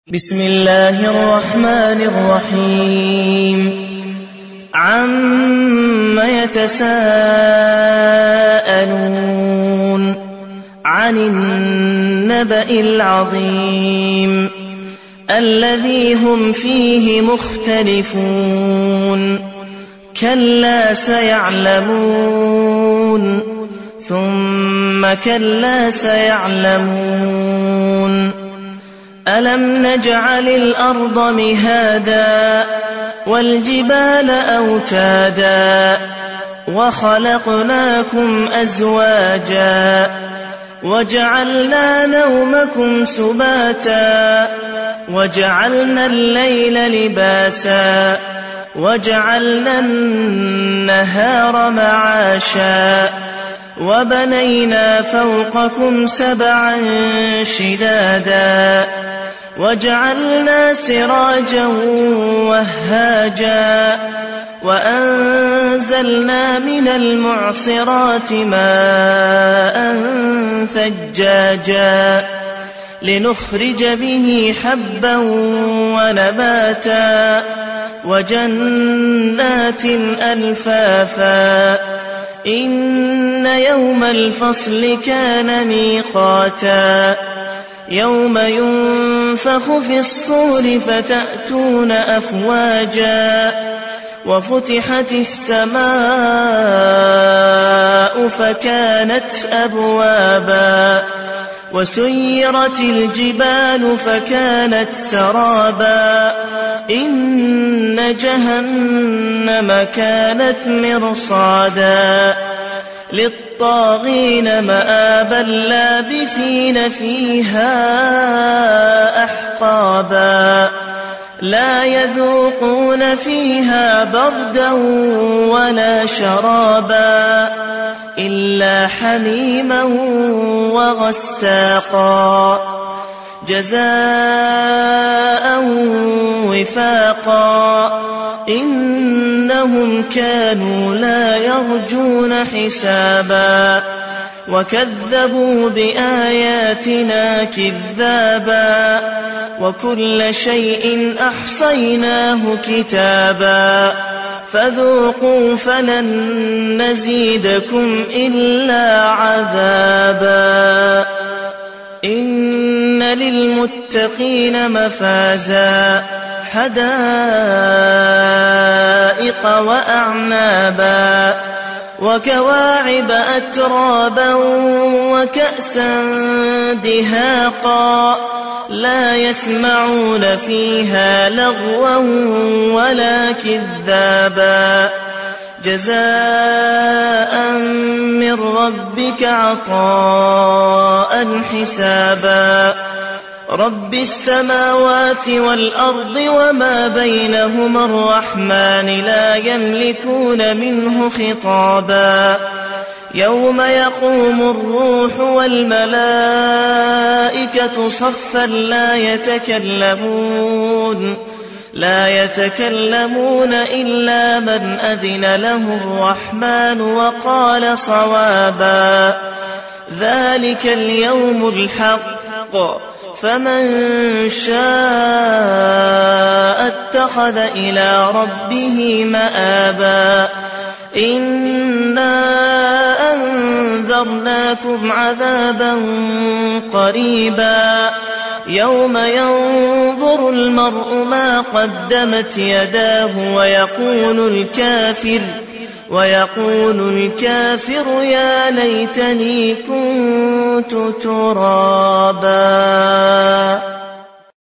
بسم الله الرحمن الرحيم عم يتساءلون عن النبأ العظيم الذي هم فيه مختلفون كلا سيعلمون ثم كلا سيعلمون ألم نجعل الأرض مهادا والجبال أوتادا وخلقناكم أزواجا وجعلنا نومكم سباتا وجعلنا الليل لباسا وجعلنا النهار معاشا وبنينا فوقكم سبعا شدادا وجعلنا سراجا وهاجا وأنزلنا من المعصرات ماء ثجاجا لنخرج به حبا ونباتا وجنات ألفافا إن يوم الفصل كان ميقاتا يوم ينفخ في الصور فتأتون أفواجا وفتحت السماء فكانت أبوابا وسيرت الجبال فكانت سرابا إن جهنم كانت مرصادا للطاغين مآبا لابثين فيها أحقابا لا يذوقون فيها بردا ولا شرابا إلا حميما وغساقا جزاء وفاقا إنهم كانوا لا يرجون حسابا وكذبوا بآياتنا كذابا وكل شيء أحصيناه كتابا فذوقوا فلن نزيدكم إلا عذابا إن للمتقين مفازا حدائق وأعنابا وكواعب أترابا وكأسا دهاقا لا يسمعون فيها لغوا ولا كذابا جزاء من ربك عطاء حسابا رب السماوات والأرض وما بينهما الرحمن لا يملكون منه خطابا يوم يقوم الروح والملائكة صفا لا يتكلمون إلا من أذن له الرحمن وقال صوابا ذلك اليوم الحق فمن شاء اتخذ إلى ربه مآبا إنا أنذرناكم عذابا قريبا يوم ينظر المرء ما قدمت يداه ويقول الكافر يا ليتني كنت ترابا.